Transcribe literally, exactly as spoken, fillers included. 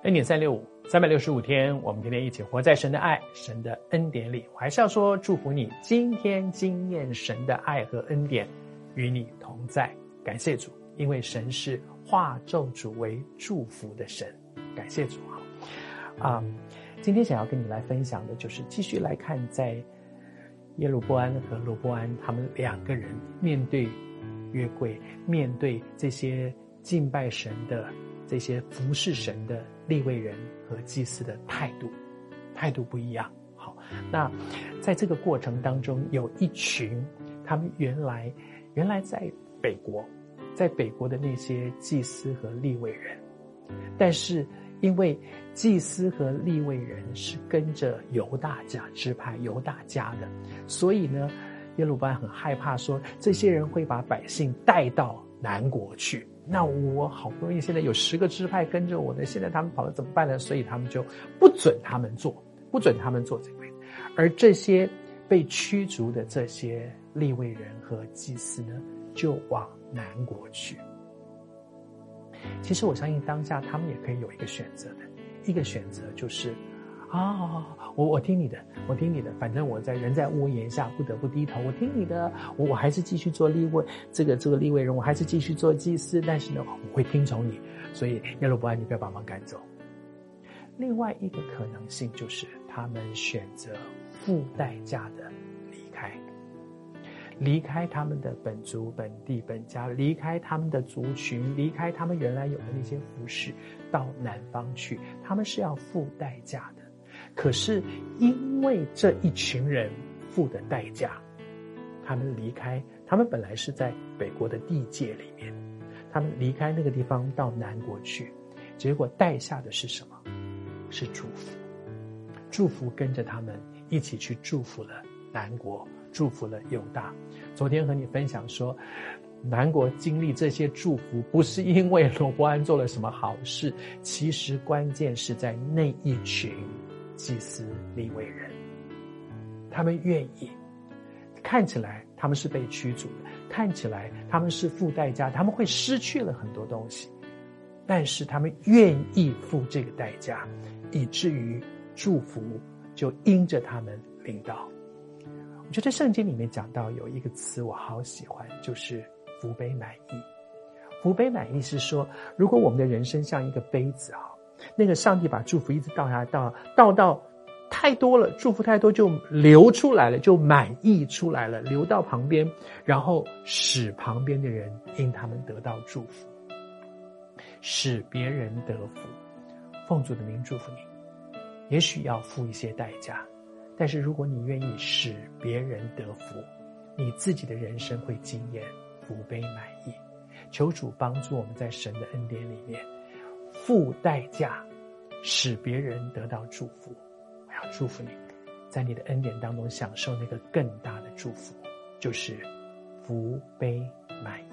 恩典三六五，三百六十五天，我们天天一起活在神的爱、神的恩典里。我还是要说，祝福你今天经验神的爱和恩典与你同在。感谢主，因为神是化咒诅为祝福的神。感谢主啊！啊，今天想要跟你来分享的就是继续来看，在耶罗波安和罗波安他们两个人面对约柜，面对这些敬拜神的、这些服侍神的利未人和祭司的态度，态度不一样。好，那在这个过程当中，有一群他们原来原来在北国，在北国的那些祭司和利未人，但是因为祭司和利未人是跟着犹大家支派犹大家的，所以呢，耶路巴很害怕说这些人会把百姓带到南国去。那我好不容易现在有十个支派跟着我的，现在他们跑了怎么办呢？所以他们就不准他们做，不准他们做这个。而这些被驱逐的这些利未人和祭司呢，就往南国去。其实我相信当下他们也可以有一个选择的，一个选择就是啊，我我听你的，我听你的，反正我在人在屋檐下不得不低头，我听你的，我我还是继续做利未这个这个利未人，我还是继续做祭司，但是呢，我会听从你，所以耶罗波安你不要把忙赶走。另外一个可能性就是他们选择付代价的离开，离开他们的本族本地本家，离开他们的族群，离开他们原来有的那些服饰，到南方去，他们是要付代价的。可是因为这一群人付的代价，他们离开，他们本来是在北国的地界里面，他们离开那个地方到南国去，结果带下的是什么？是祝福。祝福跟着他们一起去祝福了南国，祝福了犹大。昨天和你分享说，南国经历这些祝福不是因为罗波安做了什么好事，其实关键是在那一群祭司利未人，他们愿意，看起来他们是被驱逐的，看起来他们是付代价，他们会失去了很多东西，但是他们愿意付这个代价，以至于祝福就因着他们临到。我觉得圣经里面讲到有一个词我好喜欢，就是福杯满溢。福杯满溢是说，如果我们的人生像一个杯子啊，那个上帝把祝福一直倒下来，倒倒到太多了，祝福太多就流出来了，就满溢出来了，流到旁边，然后使旁边的人因他们得到祝福，使别人得福。奉主的名祝福你，也许要付一些代价，但是如果你愿意使别人得福，你自己的人生会经验福杯满溢。求主帮助我们在神的恩典里面付代价，使别人得到祝福。我要祝福你，在你的恩典当中享受那个更大的祝福，就是福杯满溢。